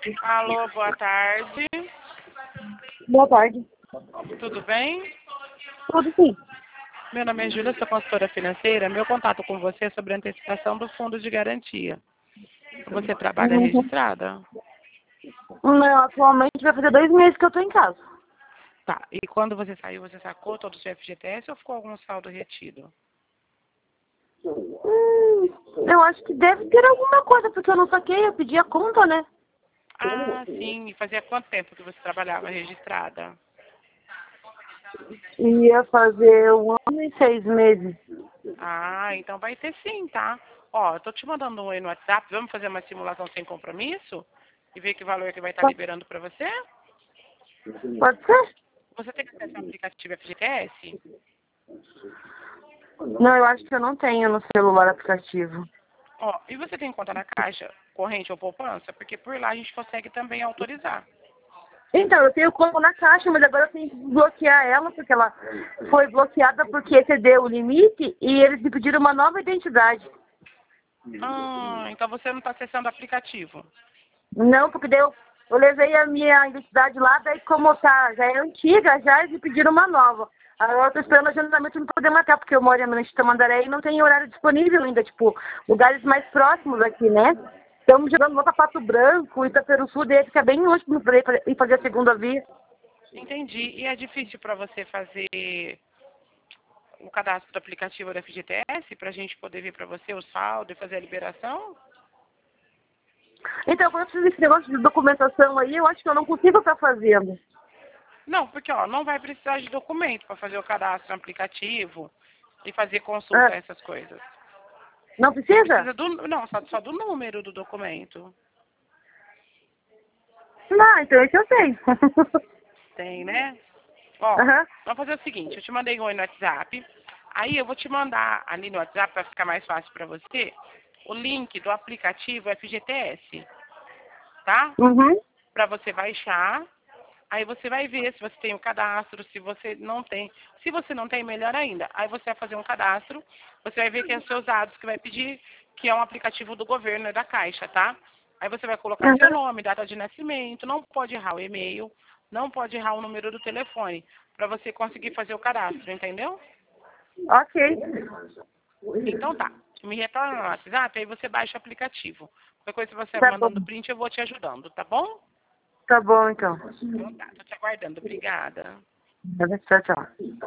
Alô, boa tarde. Boa tarde. Tudo bem? Tudo sim. Meu nome é Júlia, sou consultora financeira. Meu contato com você é sobre a antecipação do fundo de garantia. Você trabalha Uhum. registrada? Não, atualmente vai fazer 2 meses que eu tô em casa. Tá. E quando você saiu, você sacou todo o seu FGTS ou ficou algum saldo retido? Eu acho que deve ter alguma coisa, porque eu não saquei, eu pedi a conta, né? Ah, sim. E fazia quanto tempo que você trabalhava registrada? Ia fazer 1 ano e 6 meses. Ah, então vai ter sim, tá? Ó, eu tô te mandando um oi no WhatsApp. Vamos fazer uma simulação sem compromisso? E ver que valor que vai estar Pode liberando para você? pode ser? Você tem acesso ao aplicativo FGTS? Não, eu acho que eu não tenho no celular aplicativo. Ó, e você tem conta na Caixa corrente ou poupança? Porque por lá a gente consegue também autorizar. Então, eu tenho conta na Caixa, mas agora eu tenho que bloquear ela, porque ela foi bloqueada porque excedeu o limite e eles me pediram uma nova identidade. Ah, então você não está acessando o aplicativo. Não, porque daí eu levei a minha identidade lá, daí como tá, já é antiga, já eles me pediram uma nova. Agora eu tô esperando o agendamento para poder marcar, porque eu moro em Tamandaré e não tem horário disponível ainda, tipo, lugares mais próximos aqui, né? Estamos jogando volta Pato Branco, Itaperuçu, daí fica bem longe para ir fazer a segunda via. Entendi. E é difícil para você fazer o cadastro do aplicativo da FGTS para a gente poder ver para você o saldo e fazer a liberação? Então, quando eu fiz esse negócio de documentação aí, eu acho que eu não consigo estar fazendo. Não, porque ó, não vai precisar de documento para fazer o cadastro no aplicativo e fazer consulta, Ah, essas coisas. não Você precisa? precisa do, não, só do número do documento. Não, então esse eu tenho. Tem, né? Ó, Aham. vamos fazer o seguinte, eu te mandei um oi no WhatsApp. Aí eu vou te mandar ali no WhatsApp, para ficar mais fácil para você, o link do aplicativo FGTS, tá? Uhum. Para você baixar. Aí você vai ver se você tem o cadastro, se você não tem. Se você não tem, melhor ainda. Aí você vai fazer um cadastro, você vai ver que é os seus dados que vai pedir, que é um aplicativo do governo, é da Caixa, tá? Aí você vai colocar seu Aham. nome, data de nascimento, não pode errar o e-mail, não pode errar o número do telefone, para você conseguir fazer o cadastro, entendeu? Ok. Então tá. Me retorna no WhatsApp, aí você baixa o aplicativo. Qualquer coisa que você Tá bom. mandando print, eu vou te ajudando, tá bom? Tá bom, então. Então tá, tô te aguardando. Obrigada. Tchau, tchau.